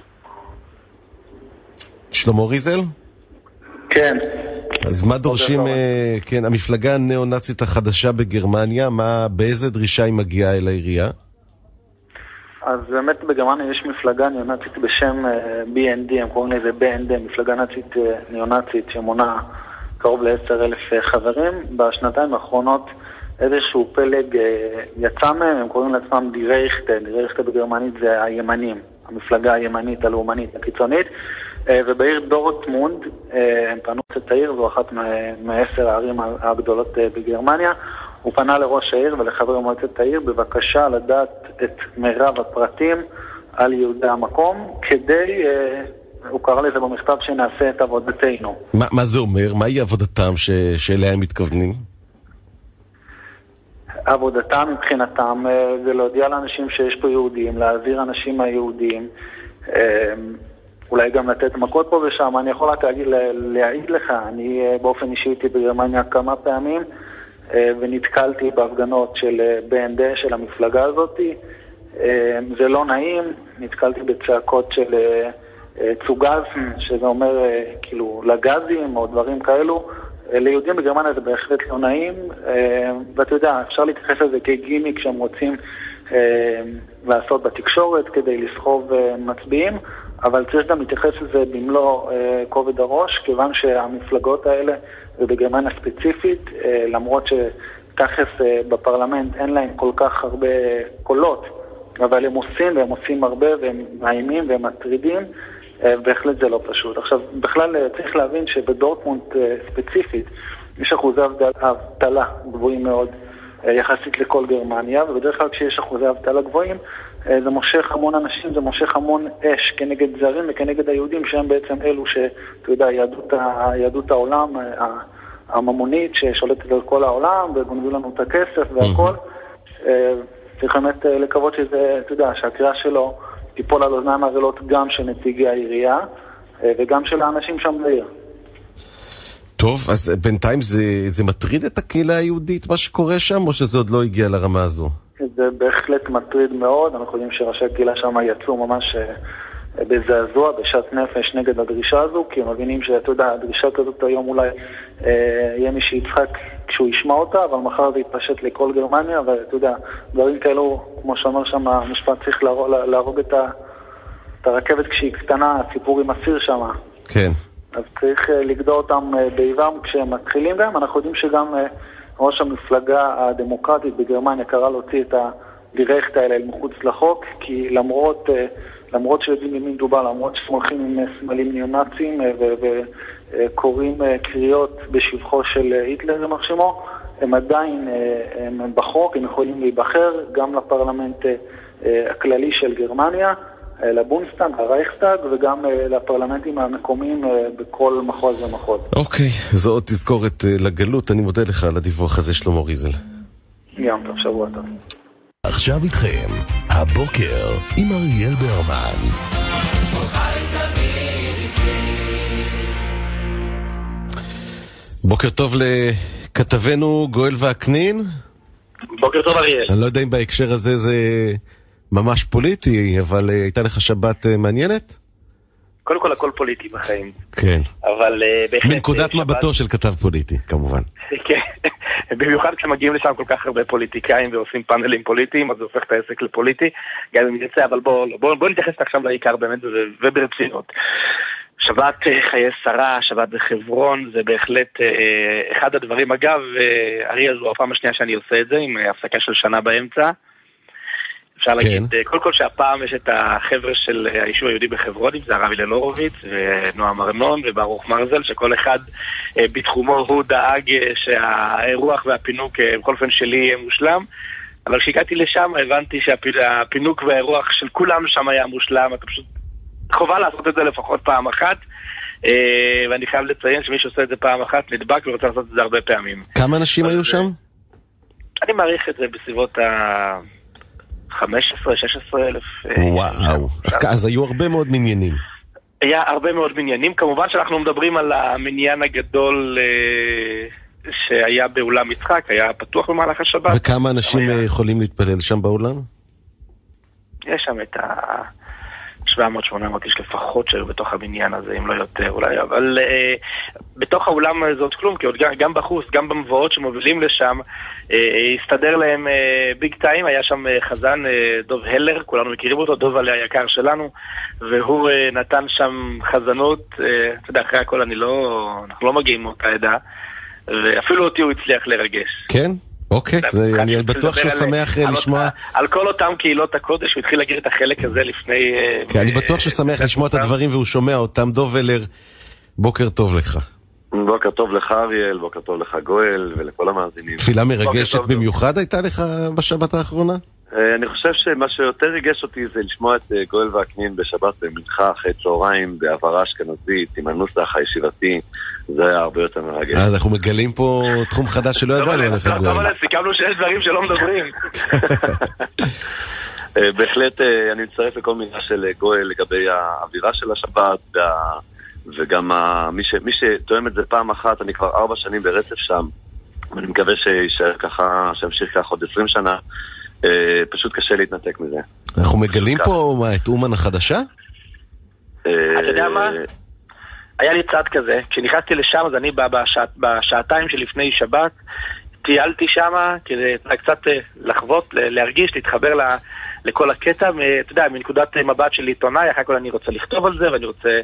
שלמה ריזל? כן. אז מה דורשים, כן, המפלגה הנאו-נאצית החדשה בגרמניה, באיזה דרישה היא מגיעה אל העירייה? אז באמת בגרמניה יש מפלגה נאו-נאצית בשם BND, הם קוראים לזה BND, מפלגה נאצית נאו-נאצית שמונה קרוב ל10,000 חברים. בשנתיים האחרונות איזשהו פלג יצא מהם, הם קוראים לעצמם די רייכטה, די רייכטה בגרמנית זה הימנים, המפלגה הימנית הלאומנית הקיצונית, ובעיר דורטמונד הם פנו את העיר, זו אחת מ10 הערים הגדולות בגרמניה. הוא פנה לראש העיר ולחברי מועצת העיר בבקשה לדעת את מירב הפרטים על יהודי המקום, כדי, הוא קרא לזה במכתב, שנעשה את עבודתנו. מה זה אומר? מהי עבודתם שאליה הם מתכוונים? עבודתם מבחינתם זה להודיע לאנשים שיש פה יהודים, להעביר אנשים מהיהודים, אולי גם לתת מכות פה ושם. אני יכול רק להעיד לך, אני באופן אישי הייתי בגרמניה כמה פעמים, ונתקלתי בהפגנות של BND, של המפלגה הזאת, זה לא נעים, נתקלתי בצעקות של צוגז, שזה אומר כאילו לגזים או דברים כאלו. ליהודים בגרמניה זה בהחלט לא נעים, ואתה יודע, אפשר להתייחס לזה כגימיק שהם רוצים לעשות בתקשורת כדי לסחוב מצביעים, אבל צריך גם להתייחס לזה במלוא כובד הראש, כיוון שהמפלגות האלה, ובגרמניה ספציפית, למרות שתכף בפרלמנט אין להם כל כך הרבה קולות, אבל הם עושים, והם עושים הרבה, והם מאיימים והם מטרידים, בהחלט זה לא פשוט. עכשיו, בכלל צריך להבין שבדורטמונד ספציפית, יש אחוזי אבטלה גבוהים מאוד, יחסית לכל גרמניה, ובדרך כלל כשיש אחוזי אבטלה גבוהים, זה מושך המון אנשים, זה מושך המון אש כנגד זרים וכנגד היהודים, שהם בעצם אלו שאתה יודע, יהדות העולם, הממונית ששולטת על כל העולם, וגונבים לנו את הכסף והכל. צריך באמת לקוות שזה, אתה יודע, שהקריאה שלו תיפול על אוזניים ערלות גם של נציגי העירייה, וגם של האנשים שם בעיר. טוב, אז בינתיים זה מטריד את הקהילה היהודית, מה שקורה שם, או שזה עוד לא הגיע לרמה הזו? זה בהחלט מטריד מאוד. אנחנו יודעים שראשי הקהילה שם יצאו ממש בזעזוע, בשעת נפש נגד הדרישה הזו, כי הם מבינים שאתה יודע, הדרישה כזאת היום אולי יהיה מי שיצחק כשהוא ישמע אותה, אבל מחר זה יתפשט לכל גרמניה, ואתה יודע, דברים כאלו, כמו שאמר שם המשפט, צריך להרוג את הרכבת כשהיא קטנה, הסיפור עם הסיר שם. כן. אז צריך לגדור אותם באיבם כשהם מתחילים בהם. אנחנו יודעים שגם ראש המפלגה הדמוקרטית בגרמניה קרא להוציא את הדירקט האלה אל מחוץ לחוק, כי למרות שיודעים למי מדובר, למרות שמולכים עם סמלים ניאו-נאצים וקוראים קריאות בשבחו של היטלר למחשמו, הם עדיין הם בחוק, הם יכולים להיבחר גם לפרלמנט הכללי של גרמניה, לבונסטאג, הרייכסטאג, וגם לפרלמנטים המקומיים בכל מחוז ומחוז. אוקיי, זו עוד תזכורת לגלות. אני מודה לך על הדיווח הזה, שלמה ריזל. יום טוב, שבוע טוב. עכשיו איתכם, הבוקר עם אריאל ברמן. בוקר טוב לכתבנו גואל וקנין. בוקר טוב אריאל. אני לא יודע אם בהקשר הזה זה ממש פוליטי, אבל הייתה לך שבת מעניינת? קודם כל הכל פוליטי בחיים. כן. אבל מנקודת מבטו של כתב פוליטי, כמובן. כן. במיוחד כשמגיעים לשם כל כך הרבה פוליטיקאים ועושים פאנלים פוליטיים, אז זה הופך את העסק לפוליטי. גם אם נרצה, אבל בוא נתייחס עכשיו לעיקר באמת וברצינות. שבת חיי שרה, שבת בחברון, זה בהחלט אחד הדברים. אגב, אריאל, זו הפעם השנייה שאני עושה את זה, עם הפסקה של שנה באמצע. אפשר להגיד, קודם כל שהפעם יש את החבר'ה של היישוב היהודי בחברון, אם זה הרב הלל הורוביץ ונועם ארנון וברוך מרזל, שכל אחד בתחומו הוא דאג שהאירוח והפינוק בכל אופן שלי יהיה מושלם, אבל כשהגעתי לשם הבנתי שהפינוק והאירוח של כולם שם היה מושלם. אתה פשוט חובה לעשות את זה לפחות פעם אחת, ואני חייב לציין שמי שעושה את זה פעם אחת נדבק ורוצה לעשות את זה הרבה פעמים. כמה אנשים היו שם? אני מעריך את זה בסביבות 15-16 אלף. וואו, אז היו הרבה מאוד מניינים. היה הרבה מאוד מניינים. כמובן שאנחנו מדברים על המניין הגדול שהיה באולם יצחק, היה פתוח במהלך השבת. וכמה אנשים יכולים להתפלל שם באולם? יש שם את 700-800 איש לפחות שהיו בתוך הבניין הזה, אם לא יותר אולי, אבל בתוך האולם זה עוד כלום, כי עוד גם בחוץ, גם במבואות שמובילים לשם, הסתדר להם ביג טיים. היה שם חזן דוב הלר, כולנו מכירים אותו, דוב עלי היקר שלנו, והוא נתן שם חזנות. אתה יודע, אחרי הכל אנחנו לא מגיעים מאותה עדה, ואפילו אותי הוא הצליח לרגש. כן? אוקיי, אני בטוח שהוא שמח לשמוע. על כל אותם קהילות הקודש, הוא התחיל להגיד את החלק הזה לפני... כן, אני בטוח שהוא שמח לשמוע את הדברים והוא שומע אותם. דוב הלר, בוקר טוב לך. בוקר טוב לך אריאל, בוקר טוב לך גואל ולכל המאזינים. תפילה מרגשת במיוחד הייתה לך בשבת האחרונה? אני חושב שמה שיותר ריגש אותי זה לשמוע את גואל וקנין בשבת במנחה אחרי צהריים בעברה אשכנזית עם הנוסח הישיבתי. זה היה הרבה יותר מרגש. אנחנו מגלים פה תחום חדש שלא ידענו עליך גואל. אבל סיכמנו שיש דברים שלא מדברים. בהחלט אני מצטרף לכל מילה של גואל לגבי האווירה של השבת, וגם מי שתואם את זה פעם אחת, אני כבר 4 שנים ברצף שם, ואני מקווה שישאר ככה, שימשיך כך עוד 20 שנה. פשוט קשה להתנתק מזה. אנחנו מגלים פה את אומן החדשה? אתה יודע מה? היה לי צעד כזה, כשנכנסתי לשם, אז אני בשעתיים שלפני שבת, טיילתי שם כדי קצת לחוות, להרגיש, להתחבר לכל הקטע, אתה יודע, מנקודת מבט של עיתונאי, אחר כל אני רוצה לכתוב על זה, ואני רוצה...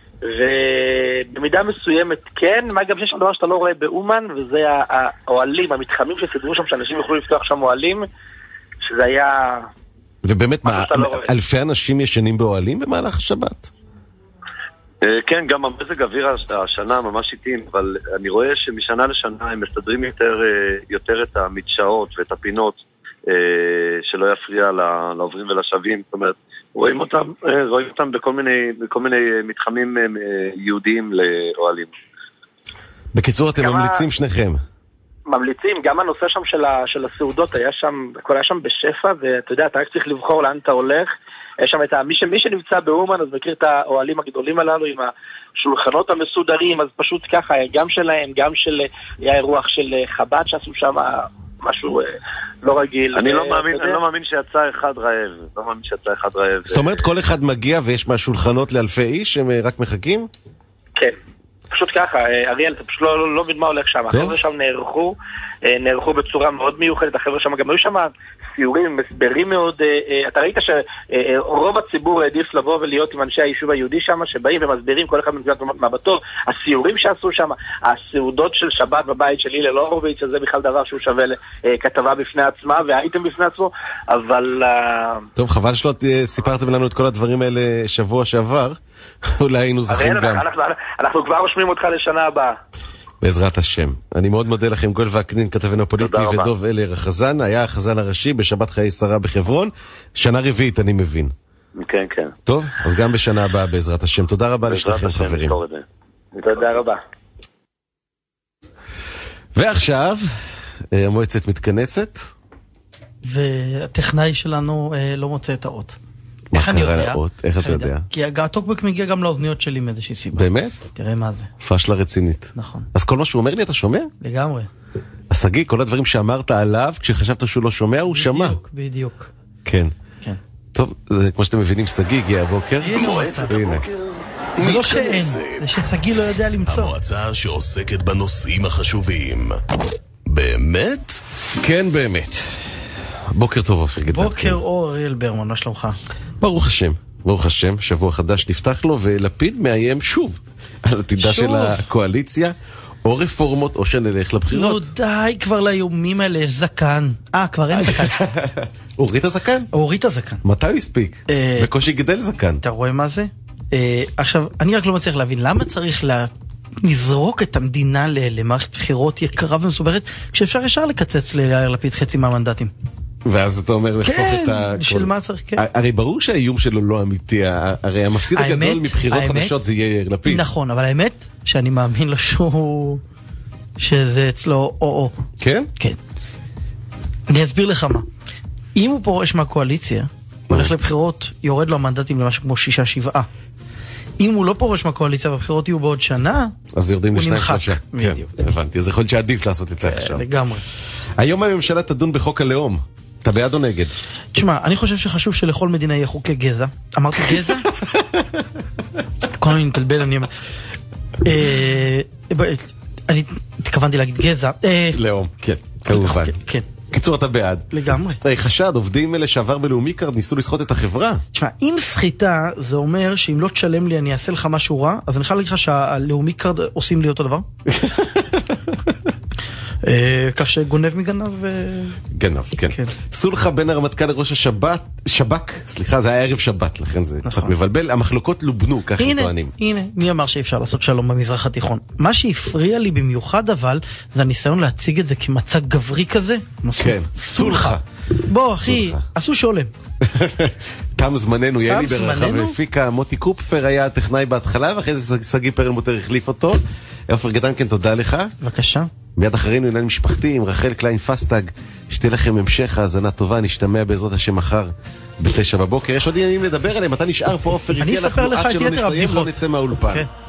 ובמידה מסוימת כן, מה גם שיש שם דבר שאתה לא רואה באומן, וזה האוהלים, המתחמים שסדרו שם, שאנשים יוכלו לפתוח שם אוהלים, שזה היה... ובאמת, אלפי אנשים ישנים באוהלים במהלך השבת? כן, גם המזג האוויר השנה ממש איטים, אבל אני רואה שמשנה לשנה הם מסדרים יותר את המדשאות ואת הפינות, שלא יפריע לעוברים ולשבים. זאת אומרת, רואים אותם בכל מיני מתחמים יהודיים לאוהלים. בקיצור, אתם ממליצים שניכם? ממליצים, גם הנושא שם של הסעודות, הכל היה שם בשפע, ואתה יודע, אתה רק צריך לבחור לאן אתה הולך. יש שם את מי שנמצא באומן, אז מכיר את האוהלים הגדולים הללו עם השולחנות המסודרים, אז פשוט ככה, גם שלהם, גם של האירוח של חב"ד שעשו שם משהו לא רגיל. אני לא מאמין שיצא אחד רעב. זאת אומרת, כל אחד מגיע ויש מהשולחנות לאלפי איש שהם רק מחכים? כן. פשוט ככה, אריאל, אתה פשוט לא מבין מה הולך שם. החבר'ה שם נערכו בצורה מאוד מיוחדת, החבר'ה שם גם היו שם סיורים, מסברים מאוד, אתה ראית שרוב הציבור העדיף לבוא ולהיות עם אנשי היישוב היהודי שם, שבאים ומסבירים כל אחד מנקודת מבטו, הסיורים שעשו שם, הסעודות של שבת בבית של הלל הורוביץ, שזה בכלל דבר שהוא שווה לכתבה בפני עצמה, והייתם בפני עצמו, אבל... טוב, חבל שלא סיפרתם לנו את כל הדברים האלה שבוע שעבר, אולי היינו זכים גם. אנחנו כבר רושמים אותך לשנה הבאה. בעזרת השם. אני מאוד מודה לכם, גואל וקנין, כתבנו הפוליטי, ודוב אלר החזן, היה החזן הראשי בשבת חיי שרה בחברון, שנה רביעית אני מבין. כן, כן. טוב, אז גם בשנה הבאה בעזרת השם. תודה רבה לשניכם חברים. תודה רבה. ועכשיו, המועצת מתכנסת. והטכנאי שלנו לא מוצא את האות. מה קרה לאות? איך אתה יודע? כי הטוקבק מגיע גם לאוזניות שלי מאיזושהי סיבה. באמת? תראה מה זה. פשלה רצינית. נכון. אז כל מה שהוא אומר לי אתה שומע? לגמרי. אז סגי, כל הדברים שאמרת עליו, כשחשבת שהוא לא שומע, הוא שמע. בדיוק. כן. טוב, כמו שאתם מבינים, סגי הגיע הבוקר. מועצת הבוקר. זה לא שאין, זה שסגי לא יודע למצוא. המועצה שעוסקת בנושאים החשובים. באמת? כן, באמת. בוקר טוב, אופיר גדל. בוקר אור, אריאל ברמן, מה שלומך? ברוך השם, ברוך השם, שבוע חדש נפתח לו, ולפיד מאיים שוב על עתידה של הקואליציה, או רפורמות, או שנלך לבחירות. לא די כבר ליומים האלה, יש זקן. כבר אין זקן. הוריד הזקן? הוריד הזקן. מתי הוא הספיק? בקושי גדל זקן. אתה רואה מה זה? עכשיו, אני רק לא מצליח להבין, למה צריך לזרוק את המדינה למערכת בחירות יקרה ומסוברת, כשאפשר ישר לקצץ ליאיר לפיד חצי מהמנדטים? ואז אתה אומר לחסוך את כן, בשביל מה צריך כן? הרי ברור שהאיום שלו לא אמיתי, הרי המפסיד הגדול מבחירות חדשות זה יהיה יאיר לפיד. נכון, אבל האמת שאני מאמין לו שזה אצלו או. כן? כן. אני אסביר לך מה. אם הוא פורש מהקואליציה, הולך לבחירות, יורד לו המנדטים למשהו כמו 6-7. אם הוא לא פורש מהקואליציה והבחירות יהיו בעוד שנה, אז יורדים הוא נמחק. כן, הבנתי. אז יכול להיות שעדיף לעשות את זה עכשיו. לגמרי. היום הממשלה תדון בחוק הלאום. אתה בעד או נגד? תשמע, אני חושב שחשוב שלכל מדינה יהיה חוקי גזע. אמרתי גזע? כל מיני מתלבל, אני התכוונתי להגיד גזע. לאום, כן, כמובן. כן. קיצור, אתה בעד. לגמרי. חשד, עובדים לשעבר בלאומי קארד ניסו לסחוט את החברה. תשמע, אם סחיטה זה אומר שאם לא תשלם לי אני אעשה לך משהו רע, אז אני חייב להגיד לך שהלאומי קארד עושים לי אותו דבר. כך שגונב מגנב. גנב, כן. סולחה בין הרמטכ"ל לראש שב"כ, סליחה, זה היה ערב שבת, לכן זה קצת מבלבל. המחלוקות לובנו, כך הם טוענים. הנה, מי אמר שאי אפשר לעשות שלום במזרח התיכון? מה שהפריע לי במיוחד אבל, זה הניסיון להציג את זה כמצג גברי כזה. כן, סולחה. בוא אחי, עשו שולם. תם זמננו, יאלי ברכה והפיקה, מוטי קופפר היה הטכנאי בהתחלה, ואחרי זה סגי פרלמוטר החליף אותו. עופר גדן, כן, תודה לך. בבקשה. מיד אחרינו עניין משפחתי עם רחל קליין פסטג. שתהיה לכם המשך האזנה טובה, נשתמע בעזרת השם מחר ב9 בבוקר. יש עוד עניינים לדבר עליהם, אתה נשאר פה, עופר, אני אספר לך את יתר הבדיחות. לא נצא מהאולפן.